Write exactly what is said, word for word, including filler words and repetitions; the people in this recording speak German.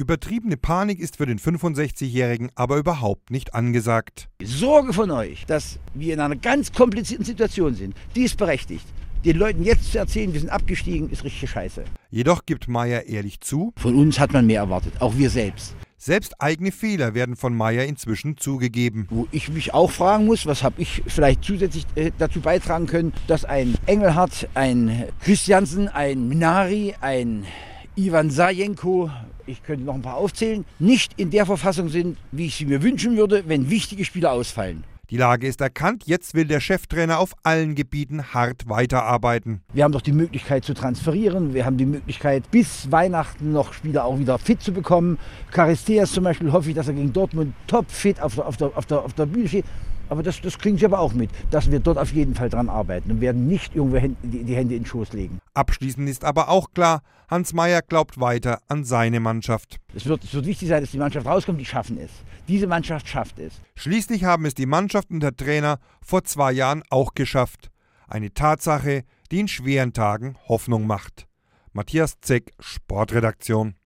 Übertriebene Panik ist für den fünfundsechzigjährigen aber überhaupt nicht angesagt. Die Sorge von euch, dass wir in einer ganz komplizierten Situation sind, die ist berechtigt. Den Leuten jetzt zu erzählen, wir sind abgestiegen, ist richtig scheiße. Jedoch gibt Meyer ehrlich zu: Von uns hat man mehr erwartet, auch wir selbst. Selbst eigene Fehler werden von Meyer inzwischen zugegeben. Wo ich mich auch fragen muss, was habe ich vielleicht zusätzlich äh, dazu beitragen können, dass ein Engelhardt, ein Christiansen, ein Minari, ein Ivan Sajenko, ich könnte noch ein paar aufzählen, nicht in der Verfassung sind, wie ich sie mir wünschen würde, wenn wichtige Spieler ausfallen. Die Lage ist erkannt, jetzt will der Cheftrainer auf allen Gebieten hart weiterarbeiten. Wir haben doch die Möglichkeit zu transferieren, wir haben die Möglichkeit bis Weihnachten noch Spieler auch wieder fit zu bekommen. Charisteas zum Beispiel hoffe ich, dass er gegen Dortmund topfit auf der, auf der, auf der, auf der Bühne steht. Aber das, das klingt aber auch mit, dass wir dort auf jeden Fall dran arbeiten und werden nicht irgendwo die, die Hände in den Schoß legen. Abschließend ist aber auch klar, Hans Meyer glaubt weiter an seine Mannschaft. Es wird, es wird wichtig sein, dass die Mannschaft rauskommt, die schaffen es. Diese Mannschaft schafft es. Schließlich haben es die Mannschaft und der Trainer vor zwei Jahren auch geschafft. Eine Tatsache, die in schweren Tagen Hoffnung macht. Matthias Zeck, Sportredaktion.